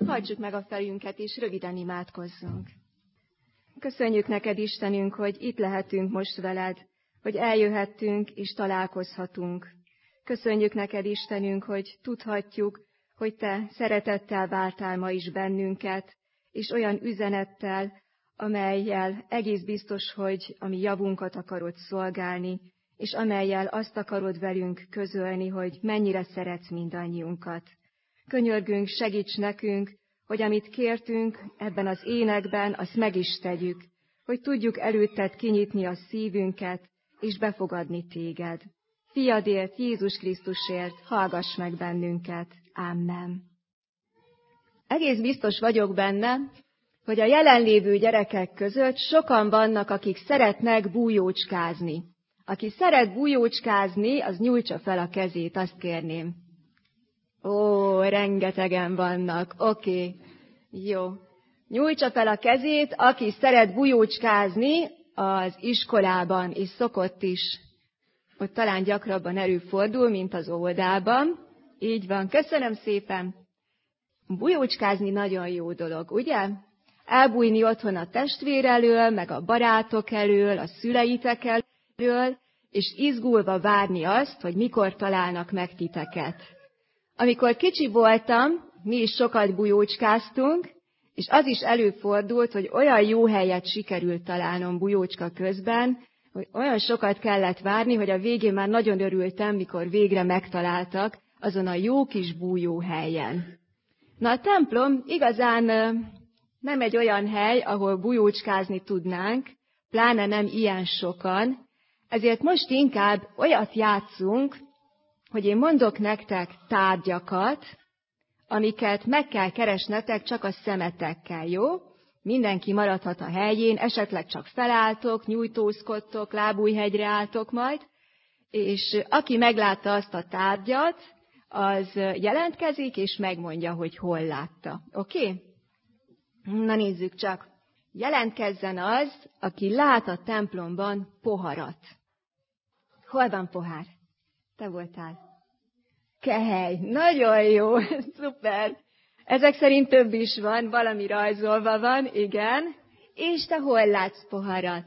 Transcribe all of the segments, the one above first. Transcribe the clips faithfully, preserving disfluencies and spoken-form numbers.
Hajtsuk meg a fejünket, és röviden imádkozzunk. Köszönjük neked, Istenünk, hogy itt lehetünk most veled, hogy eljöhettünk és találkozhatunk. Köszönjük neked, Istenünk, hogy tudhatjuk, hogy te szeretettel vártál ma is bennünket, és olyan üzenettel, amellyel egész biztos, hogy a mi javunkat akarod szolgálni, és amellyel azt akarod velünk közölni, hogy mennyire szeretsz mindannyiunkat. Könyörgünk, segíts nekünk, hogy amit kértünk ebben az énekben, azt meg is tegyük, hogy tudjuk előtted kinyitni a szívünket, és befogadni téged. Fiadért, Jézus Krisztusért, hallgass meg bennünket. Amen. Egész biztos vagyok benne, hogy a jelenlévő gyerekek között sokan vannak, akik szeretnek bújócskázni. Aki szeret bújócskázni, az nyújtsa fel a kezét, azt kérném. Ó, rengetegen vannak, oké, okay. Jó. Nyújtsa fel a kezét, aki szeret bujócskázni az iskolában, és szokott is. Ott talán gyakrabban előfordul, mint az óvodában. Így van, köszönöm szépen. Bujócskázni nagyon jó dolog, ugye? Elbújni otthon a testvér elől, meg a barátok elől, a szüleitek elől, és izgulva várni azt, hogy mikor találnak meg titeket. Amikor kicsi voltam, mi is sokat bujócskáztunk, és az is előfordult, hogy olyan jó helyet sikerült találnom bujócska közben, hogy olyan sokat kellett várni, hogy a végén már nagyon örültem, mikor végre megtaláltak azon a jó kis bújó helyen. Na, a templom igazán nem egy olyan hely, ahol bujócskázni tudnánk, pláne nem ilyen sokan, ezért most inkább olyat játszunk, hogy én mondok nektek tárgyakat, amiket meg kell keresnetek csak a szemetekkel, jó? Mindenki maradhat a helyén, esetleg csak felálltok, nyújtózkodtok, lábújhegyre álltok majd, és aki meglátta azt a tárgyat, az jelentkezik, és megmondja, hogy hol látta. Oké? Okay? Na nézzük csak. Jelentkezzen az, aki lát a templomban poharat. Hol van pohár? Te voltál. Kehely. Nagyon jó. Szuper. Ezek szerint több is van, valami rajzolva van, igen. És te hol látsz poharat?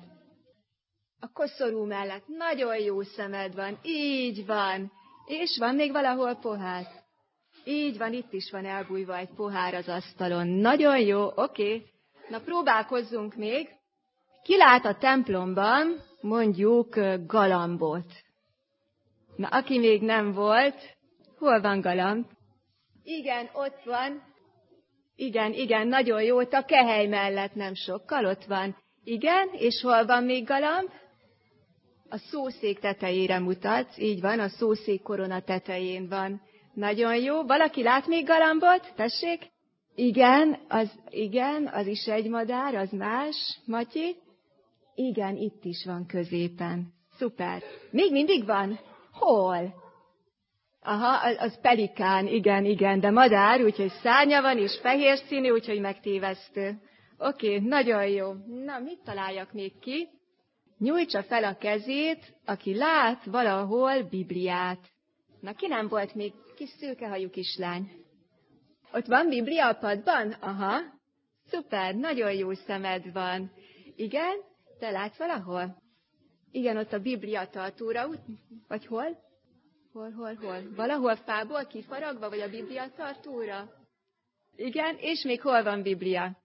A koszorú mellett. Nagyon jó szemed van. Így van. És van még valahol pohár? Így van, itt is van elbújva egy pohár az asztalon. Nagyon jó, oké. Okay. Na próbálkozzunk még. Ki lát a templomban, mondjuk, galambot? Na, aki még nem volt, hol van galamb? Igen, ott van. Igen, igen, nagyon jó, ott a kehely mellett nem sokkal, ott van. Igen, és hol van még galamb? A szószék tetejére mutatsz, így van, a szószék korona tetején van. Nagyon jó. Valaki lát még galambot? Tessék? Igen, az, igen, az is egy madár, az más. Matyi? Igen, itt is van középen. Szuper. Még mindig van? Hol? Aha, az pelikán, igen, igen, de madár, úgyhogy szárnya van, és fehér színű, úgyhogy megtévesztő. Oké, okay, nagyon jó. Na, mit találjak még ki? Nyújtsa fel a kezét, aki lát valahol Bibliát. Na, ki nem volt még kis szőkehajú kislány? Ott van Biblia a padban? Aha. Szuper, nagyon jó szemed van. Igen? Te látsz valahol? Igen, ott a Biblia tartóra, vagy hol? Hol, hol, hol? Valahol fából kifaragva, vagy a Biblia tartóra? Igen, és még hol van Biblia?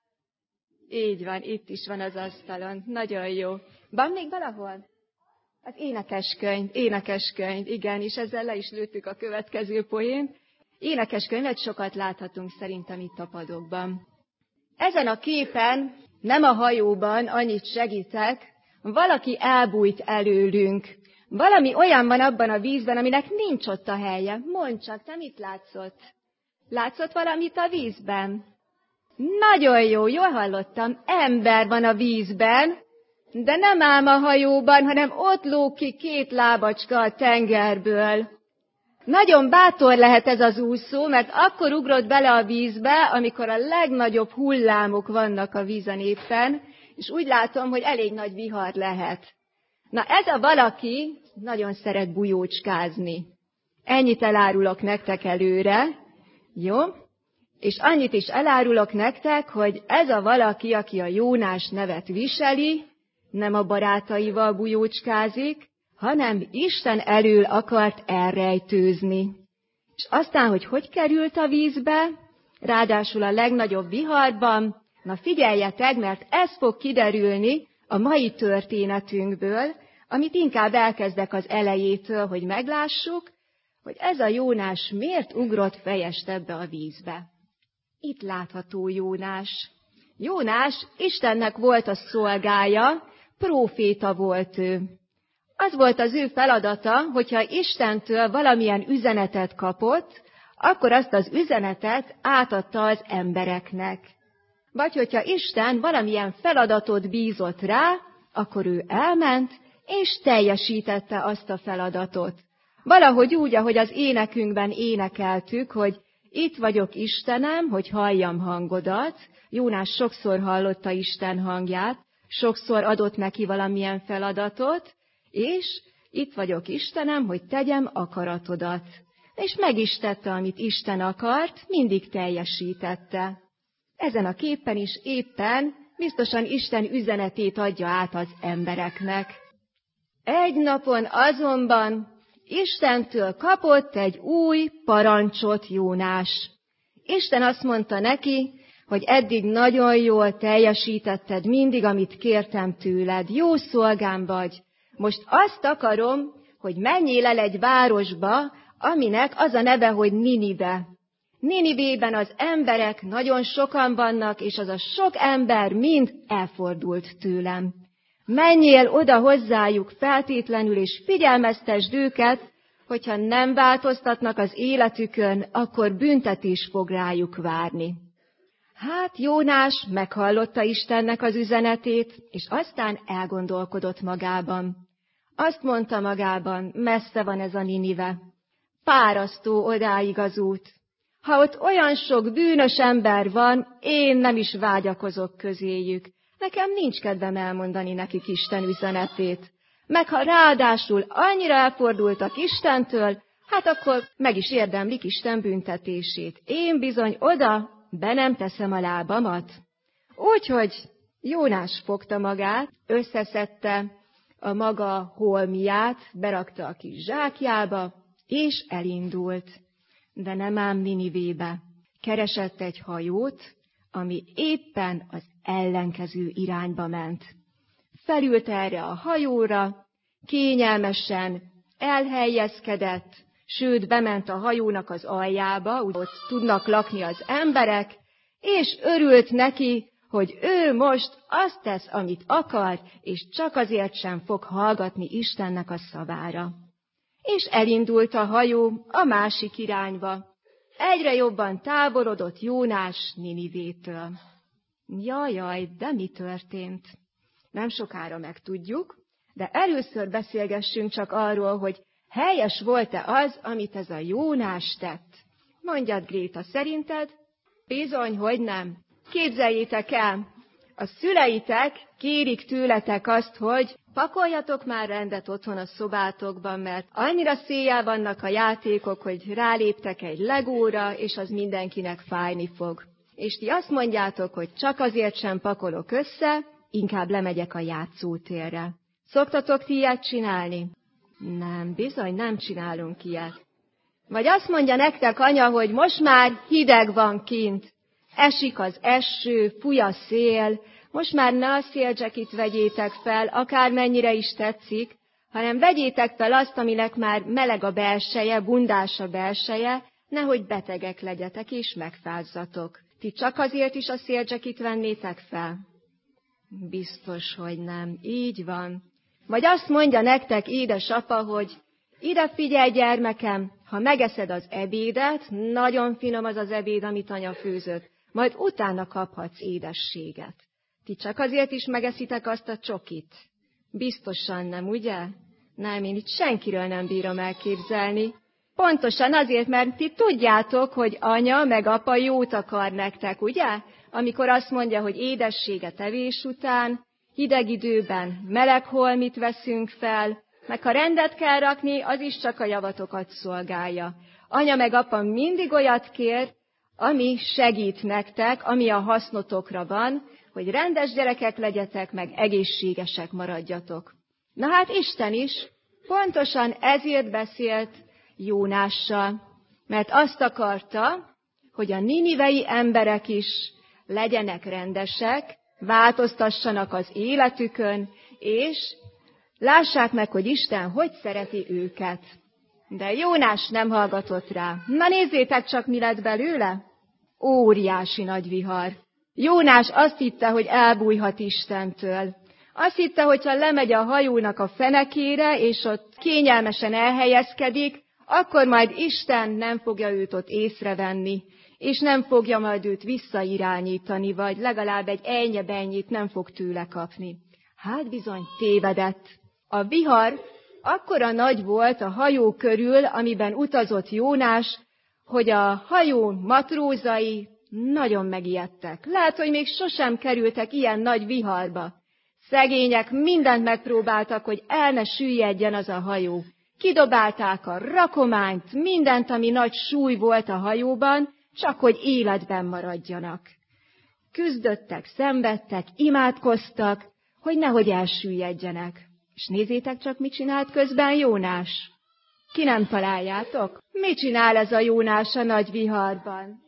Így van, itt is van az asztalon. Nagyon jó. Van még valahol? Az énekeskönyv, énekeskönyv, igen, és ezzel le is lőttük a következő poént. Énekeskönyvet sokat láthatunk szerintem itt a padokban. Ezen a képen, nem a hajóban, annyit segítek, valaki elbújt előlünk. Valami olyan van abban a vízben, aminek nincs ott a helye. Mondd csak, te mit látszott? Látszott valamit a vízben? Nagyon jó, jól hallottam, ember van a vízben, de nem ám a hajóban, hanem ott lóg ki két lábacska a tengerből. Nagyon bátor lehet ez az úszó, mert akkor ugrott bele a vízbe, amikor a legnagyobb hullámok vannak a vízen éppen, és úgy látom, hogy elég nagy vihar lehet. Na ez a valaki nagyon szeret bujócskázni. Ennyit elárulok nektek előre, jó? És annyit is elárulok nektek, hogy ez a valaki, aki a Jónás nevet viseli, nem a barátaival bujócskázik, hanem Isten elől akart elrejtőzni. És aztán, hogy hogy került a vízbe, ráadásul a legnagyobb viharban, na figyeljetek, mert ez fog kiderülni a mai történetünkből, amit inkább elkezdek az elejétől, hogy meglássuk, hogy ez a Jónás miért ugrott fejest ebbe a vízbe. Itt látható Jónás. Jónás Istennek volt a szolgája, próféta volt ő. Az volt az ő feladata, hogyha Istentől valamilyen üzenetet kapott, akkor azt az üzenetet átadta az embereknek. Vagy hogyha Isten valamilyen feladatot bízott rá, akkor ő elment, és teljesítette azt a feladatot. Valahogy úgy, ahogy az énekünkben énekeltük, hogy itt vagyok Istenem, hogy halljam hangodat. Jónás sokszor hallotta Isten hangját, sokszor adott neki valamilyen feladatot, és itt vagyok Istenem, hogy tegyem akaratodat. És meg is tette, amit Isten akart, mindig teljesítette. Ezen a képen is éppen biztosan Isten üzenetét adja át az embereknek. Egy napon azonban Istentől kapott egy új parancsot Jónás. Isten azt mondta neki, hogy eddig nagyon jól teljesítetted mindig, amit kértem tőled. Jó szolgám vagy. Most azt akarom, hogy menjél el egy városba, aminek az a neve, hogy Ninive. Ninivében az emberek nagyon sokan vannak, és az a sok ember mind elfordult tőlem. Menjél oda hozzájuk feltétlenül, és figyelmeztesd őket, hogyha nem változtatnak az életükön, akkor büntetés fog rájuk várni. Hát Jónás meghallotta Istennek az üzenetét, és aztán elgondolkodott magában. Azt mondta magában, messze van ez a Ninive. Párasztó odáig az út. Ha ott olyan sok bűnös ember van, én nem is vágyakozok közéjük. Nekem nincs kedvem elmondani nekik Isten üzenetét. Meg ha ráadásul annyira elfordultak Istentől, hát akkor meg is érdemlik Isten büntetését. Én bizony oda be nem teszem a lábamat. Úgyhogy Jónás fogta magát, összeszedte a maga holmiát, berakta a kis zsákjába, és elindult. De nem ám Ninivébe. Keresett egy hajót, ami éppen az ellenkező irányba ment. Felült erre a hajóra, kényelmesen elhelyezkedett, sőt, bement a hajónak az aljába, úgy ott tudnak lakni az emberek, és örült neki, hogy ő most azt tesz, amit akar, és csak azért sem fog hallgatni Istennek a szavára. És elindult a hajó a másik irányba. Egyre jobban távolodott Jónás Ninivétől. Jaj, jaj, de mi történt? Nem sokára megtudjuk, de először beszélgessünk csak arról, hogy helyes volt-e az, amit ez a Jónás tett. Mondjad, Gréta, szerinted? Bizony, hogy nem. Képzeljétek el, a szüleitek kérik tőletek azt, hogy pakoljatok már rendet otthon a szobátokban, mert annyira széjjel vannak a játékok, hogy ráléptek egy legóra, és az mindenkinek fájni fog. És ti azt mondjátok, hogy csak azért sem pakolok össze, inkább lemegyek a játszótérre. Szoktatok ti ilyet csinálni? Nem, bizony nem csinálunk ilyet. Vagy azt mondja nektek anya, hogy most már hideg van kint. Esik az eső, fúj a szél, most már ne a szélzsekit vegyétek fel, akármennyire is tetszik, hanem vegyétek fel azt, aminek már meleg a belseje, bundás a belseje, nehogy betegek legyetek és megfázzatok. Ti csak azért is a szélzsekit vennétek fel? Biztos, hogy nem. Így van. Vagy azt mondja nektek édesapa, hogy ide figyelj, gyermekem, ha megeszed az ebédet, nagyon finom az az ebéd, amit anya főzött, majd utána kaphatsz édességet. Ti csak azért is megeszitek azt a csokit? Biztosan nem, ugye? Nem, én itt senkiről nem bírom elképzelni. Pontosan azért, mert ti tudjátok, hogy anya meg apa jót akar nektek, ugye? Amikor azt mondja, hogy édességet evés után, hideg időben meleg holmit veszünk fel, meg ha rendet kell rakni, az is csak a javatokat szolgálja. Anya meg apa mindig olyat kér, ami segít nektek, ami a hasznotokra van, hogy rendes gyerekek legyetek, meg egészségesek maradjatok. Na hát Isten is pontosan ezért beszélt Jónással, mert azt akarta, hogy a ninivei emberek is legyenek rendesek, változtassanak az életükön, és lássák meg, hogy Isten hogy szereti őket. De Jónás nem hallgatott rá. Na nézzétek csak, mi lett belőle? Óriási nagy vihar. Jónás azt hitte, hogy elbújhat Istentől. Azt hitte, hogyha lemegy a hajónak a fenekére, és ott kényelmesen elhelyezkedik, akkor majd Isten nem fogja őt ott észrevenni, és nem fogja majd őt visszairányítani, vagy legalább egy ennyi-bennyit nem fog tőle kapni. Hát bizony tévedett. A vihar akkora nagy volt a hajó körül, amiben utazott Jónás, hogy a hajó matrózai nagyon megijedtek. Lehet, hogy még sosem kerültek ilyen nagy viharba. Szegények mindent megpróbáltak, hogy el ne süllyedjen az a hajó. Kidobálták a rakományt, mindent, ami nagy súly volt a hajóban, csak hogy életben maradjanak. Küzdöttek, szenvedtek, imádkoztak, hogy nehogy elsüllyedjenek. És nézzétek csak, mit csinált közben Jónás. Ki nem találjátok? Mit csinál ez a Jónás a nagy viharban?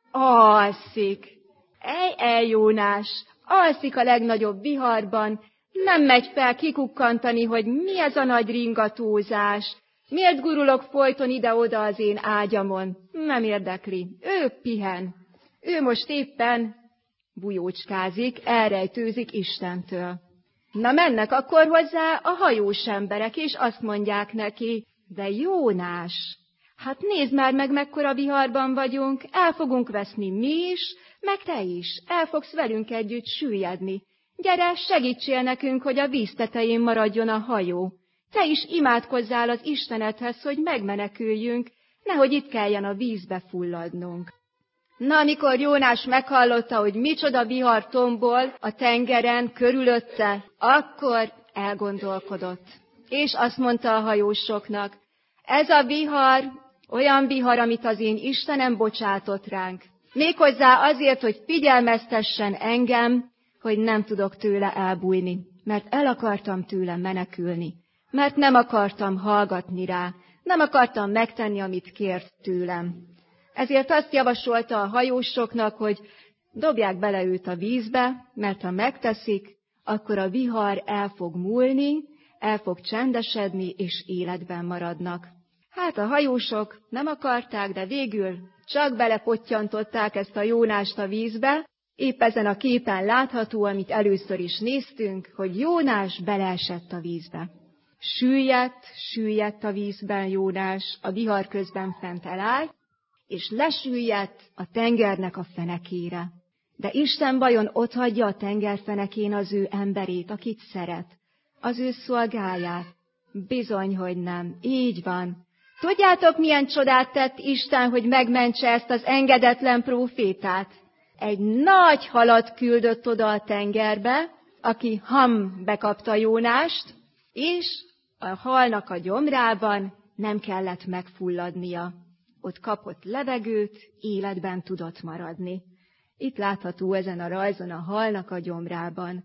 Alszik. Ej, ej, Jónás, alszik a legnagyobb viharban, nem megy fel kikukkantani, hogy mi ez a nagy ringatózás, miért gurulok folyton ide-oda az én ágyamon. Nem érdekli. Ő pihen. Ő most éppen bujócskázik, elrejtőzik Istentől. Na mennek akkor hozzá a hajós emberek, és azt mondják neki, de Jónás, hát nézd már meg, mekkora viharban vagyunk, el fogunk veszni mi is, meg te is, el fogsz velünk együtt süllyedni. Gyere, segítsél nekünk, hogy a víz tetején maradjon a hajó. Te is imádkozzál az Istenedhez, hogy megmeneküljünk, nehogy itt kelljen a vízbe fulladnunk. Na, amikor Jónás meghallotta, hogy micsoda vihar tombol a tengeren körülötte, akkor elgondolkodott. És azt mondta a hajósoknak, ez a vihar olyan vihar, amit az én Istenem bocsátott ránk. Méghozzá azért, hogy figyelmeztessen engem, hogy nem tudok tőle elbújni, mert el akartam tőle menekülni, mert nem akartam hallgatni rá, nem akartam megtenni, amit kért tőlem. Ezért azt javasolta a hajósoknak, hogy dobják bele őt a vízbe, mert ha megteszik, akkor a vihar el fog múlni, el fog csendesedni, és életben maradnak. Hát a hajósok nem akarták, de végül csak belepottyantották ezt a Jónást a vízbe. Épp ezen a képen látható, amit először is néztünk, hogy Jónás beleesett a vízbe. Süllyedt, süllyedt a vízben Jónás, a vihar közben fent elállt, és lesüllyedt a tengernek a fenekére. De Isten vajon otthagyja a tenger fenekén az ő emberét, akit szeret, az ő szolgáját? Bizony, hogy nem. Így van. Tudjátok, milyen csodát tett Isten, hogy megmentse ezt az engedetlen prófétát? Egy nagy halat küldött oda a tengerbe, aki ham bekapta Jónást, és a halnak a gyomrában nem kellett megfulladnia. Ott kapott levegőt, életben tudott maradni. Itt látható ezen a rajzon a halnak a gyomrában.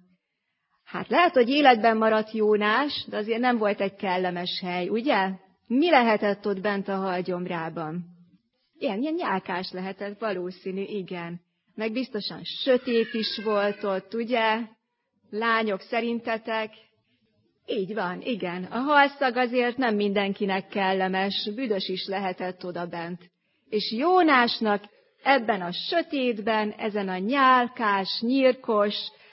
Hát lehet, hogy életben maradt Jónás, de azért nem volt egy kellemes hely, ugye? Mi lehetett ott bent a hal gyomrában? Ilyen, ilyen nyálkás lehetett, valószínű, igen. Meg biztosan sötét is volt ott, ugye? Lányok, szerintetek? Így van, igen. A halszag azért nem mindenkinek kellemes, büdös is lehetett oda bent. És Jónásnak ebben a sötétben, ezen a nyálkás, nyírkos,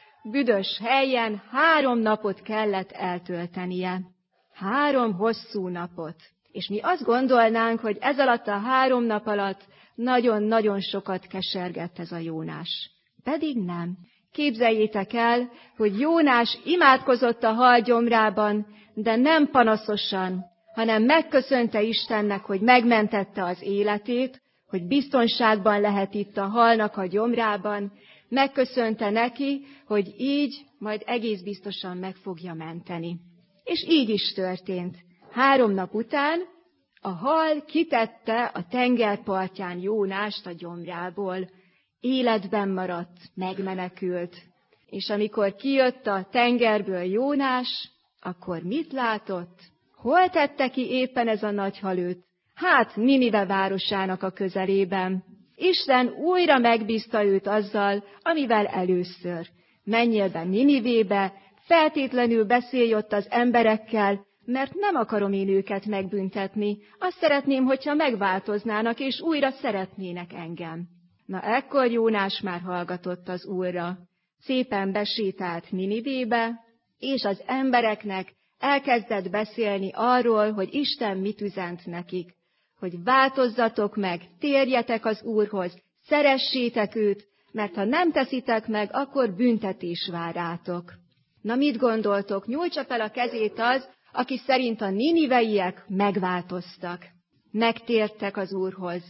büdös helyen három napot kellett eltöltenie. Három hosszú napot. És mi azt gondolnánk, hogy ez alatt a három nap alatt nagyon-nagyon sokat kesergett ez a Jónás. Pedig nem. Képzeljétek el, hogy Jónás imádkozott a hal gyomrában, de nem panaszosan, hanem megköszönte Istennek, hogy megmentette az életét, hogy biztonságban lehet itt a halnak a gyomrában, megköszönte neki, hogy így majd egész biztosan meg fogja menteni. És így is történt. Három nap után A hal kitette a tengerpartján Jónást a gyomrából. Életben maradt, megmenekült. És amikor kijött a tengerből Jónás, akkor mit látott? Hol tette ki éppen ez a nagy hal őt? Hát Ninive városának a közelében. Isten újra megbízta őt azzal, amivel először. Menjél be Ninivébe, feltétlenül beszélj ott az emberekkel, mert nem akarom én őket megbüntetni. Azt szeretném, hogyha megváltoznának, és újra szeretnének engem. Na ekkor Jónás már hallgatott az Úrra. Szépen besétált Ninivébe, és az embereknek elkezdett beszélni arról, hogy Isten mit üzent nekik. Hogy változzatok meg, térjetek az Úrhoz, szeressétek őt, mert ha nem teszitek meg, akkor büntetés vár rátok. Na mit gondoltok, nyújtsa fel a kezét az, aki szerint a niniveiek megváltoztak. Megtértek az Úrhoz,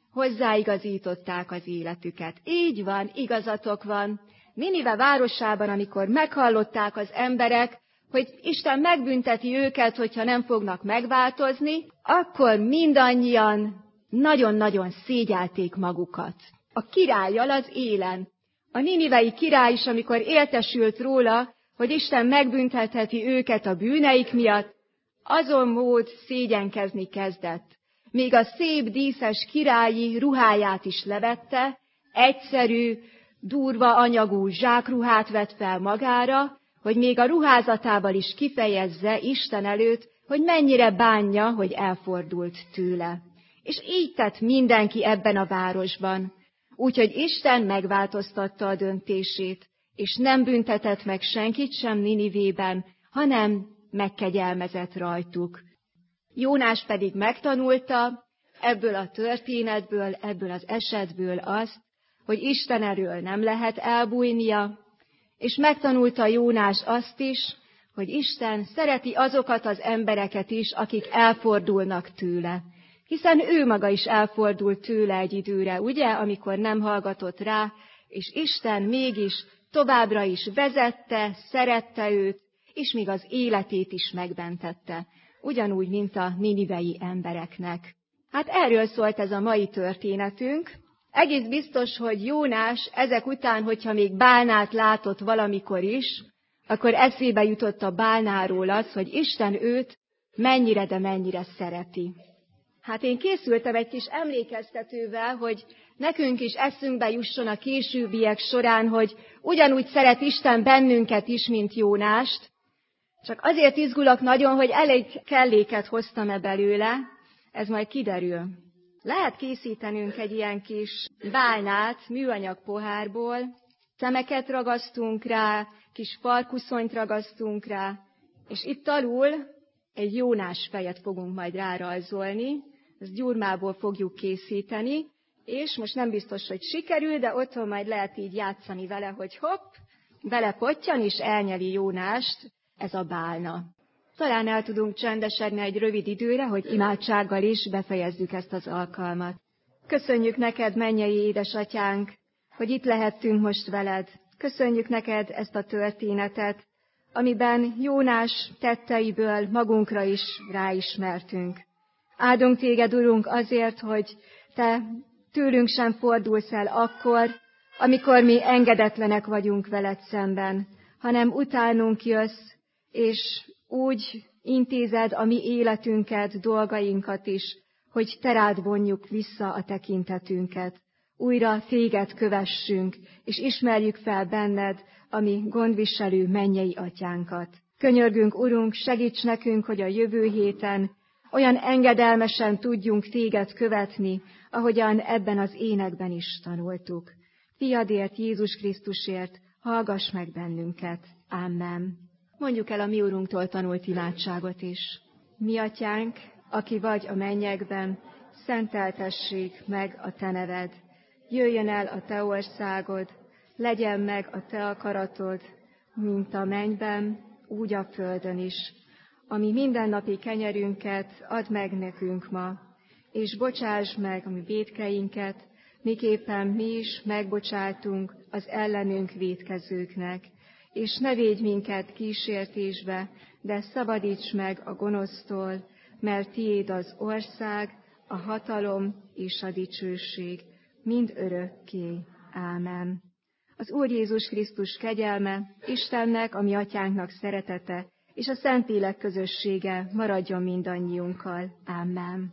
hozzáigazították az életüket. Így van, igazatok van. Ninive városában, amikor meghallották az emberek, hogy Isten megbünteti őket, hogyha nem fognak megváltozni, akkor mindannyian nagyon-nagyon szégyelték magukat. A királlyal az élen. A ninivei király is, amikor értesült róla, hogy Isten megbüntetheti őket a bűneik miatt, azon mód szégyenkezni kezdett. Még a szép díszes királyi ruháját is levette, egyszerű, durva anyagú zsákruhát vett fel magára, hogy még a ruházatával is kifejezze Isten előtt, hogy mennyire bánja, hogy elfordult tőle. És így tett mindenki ebben a városban. Úgyhogy Isten megváltoztatta a döntését, és nem büntetett meg senkit sem Ninivében, hanem megkegyelmezett rajtuk. Jónás pedig megtanulta ebből a történetből, ebből az esetből azt, hogy Isten elől nem lehet elbújnia, és megtanulta Jónás azt is, hogy Isten szereti azokat az embereket is, akik elfordulnak tőle. Hiszen ő maga is elfordult tőle egy időre, ugye, amikor nem hallgatott rá, és Isten mégis továbbra is vezette, szerette őt, és még az életét is megmentette. Ugyanúgy, mint a ninivei embereknek. Hát erről szólt ez a mai történetünk. Egész biztos, hogy Jónás ezek után, hogyha még bálnát látott valamikor is, akkor eszébe jutott a bálnáról az, hogy Isten őt mennyire, de mennyire szereti. Hát én készültem egy kis emlékeztetővel, hogy nekünk is eszünkbe jusson a későbbiek során, hogy ugyanúgy szeret Isten bennünket is, mint Jónást. Csak azért izgulok nagyon, hogy elég kelléket hoztam-e belőle, ez majd kiderül. Lehet készítenünk egy ilyen kis bálnát műanyag pohárból, szemeket ragasztunk rá, kis farkuszonyt ragasztunk rá, és itt alul egy Jónás fejet fogunk majd rárajzolni, ezt gyurmából fogjuk készíteni, és most nem biztos, hogy sikerül, de otthon majd lehet így játszani vele, hogy hopp, belepottyan és elnyeli Jónást ez a bálna. Talán el tudunk csendesedni egy rövid időre, hogy imádsággal is befejezzük ezt az alkalmat. Köszönjük neked, mennyei édesatyánk, hogy itt lehettünk most veled. Köszönjük neked ezt a történetet, amiben Jónás tetteiből magunkra is ráismertünk. Áldunk téged, Urunk, azért, hogy te tőlünk sem fordulsz el akkor, amikor mi engedetlenek vagyunk veled szemben, hanem utánunk jössz, és úgy intézed a mi életünket, dolgainkat is, hogy te rád vonjuk vissza a tekintetünket. Újra téged kövessünk, és ismerjük fel benned a mi gondviselő mennyei atyánkat. Könyörgünk, Urunk, segíts nekünk, hogy a jövő héten olyan engedelmesen tudjunk téged követni, ahogyan ebben az énekben is tanultuk. Fiadért, Jézus Krisztusért, hallgass meg bennünket. Amen. Mondjuk el a mi Urunktól tanult imádságot is. Mi atyánk, aki vagy a mennyekben, szenteltessék meg a te neved. Jöjjön el a te országod, legyen meg a te akaratod, mint a mennyben, úgy a földön is. Ami mindennapi kenyerünket add meg nekünk ma, és bocsáss meg a mi vétkeinket, miképpen mi is megbocsátunk az ellenünk vétkezőknek. És ne védj minket kísértésbe, de szabadíts meg a gonosztól, mert tiéd az ország, a hatalom és a dicsőség, mind örökké. Ámen. Az Úr Jézus Krisztus kegyelme, Istennek, a mi atyánknak szeretete, és a Szentlélek közössége maradjon mindannyiunkkal. Ámen.